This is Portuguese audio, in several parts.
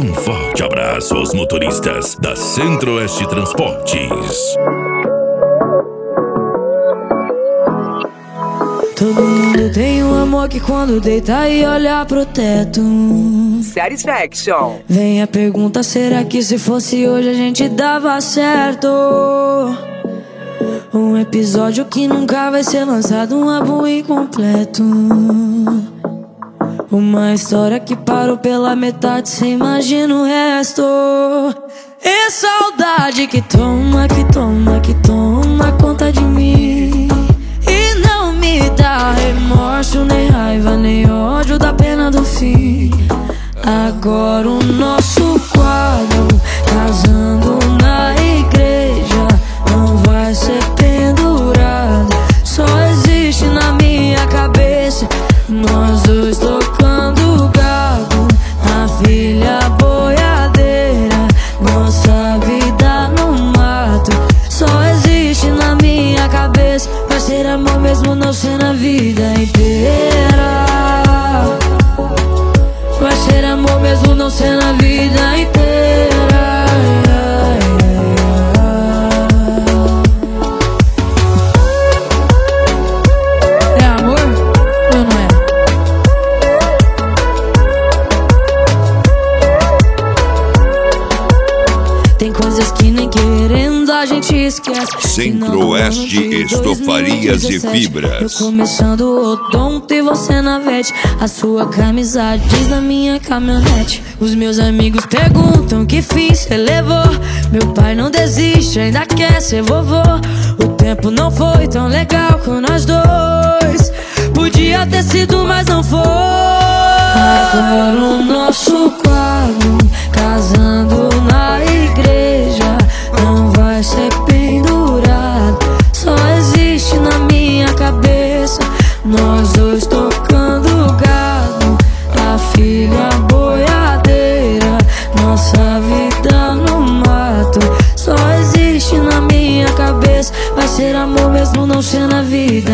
Um forte abraço aos motoristas da Centro-Oeste Transportes. Todo mundo tem um amor que quando deita e olha pro teto Satisfaction. Vem a pergunta, será que se fosse hoje a gente dava certo? Um episódio que nunca vai ser lançado, um álbum incompleto. Uma história que parou pela metade, cê imagina o resto. E saudade que toma, que toma, que toma conta de mim. E não me dá remorso, nem raiva, nem ódio da pena do fim. Agora o nosso quadro, casando na igreja, não vai ser pendurado. Só existe na minha cabeça nós dois tocando gado, a filha boiadeira, nossa vida no mato. Só existe na minha cabeça, vai ser amor mesmo não ser na vida inteira. Vai ser amor mesmo não ser na vida inteira. É amor ou não é? Tem coisas que nem querendo a gente esquece. Centro-Oeste, estofarias e fibras. Eu começando o odonto e você na vete. A sua camisa diz na minha caminhonete. Os meus amigos perguntam que fim cê levou. Meu pai não desiste, ainda quer ser vovô. O tempo não foi tão legal com nós dois. Podia ter sido, mas não foi. Agora o nosso quadro, casando na igreja, não vai ser pendurado. Só existe na minha cabeça nós dois tocando gado, a filha boiadeira, nossa vida no mato. Só existe na minha cabeça, vai ser amor mesmo não ser na vida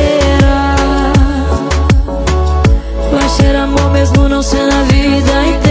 inteira. Vai ser amor mesmo não ser na vida inteira.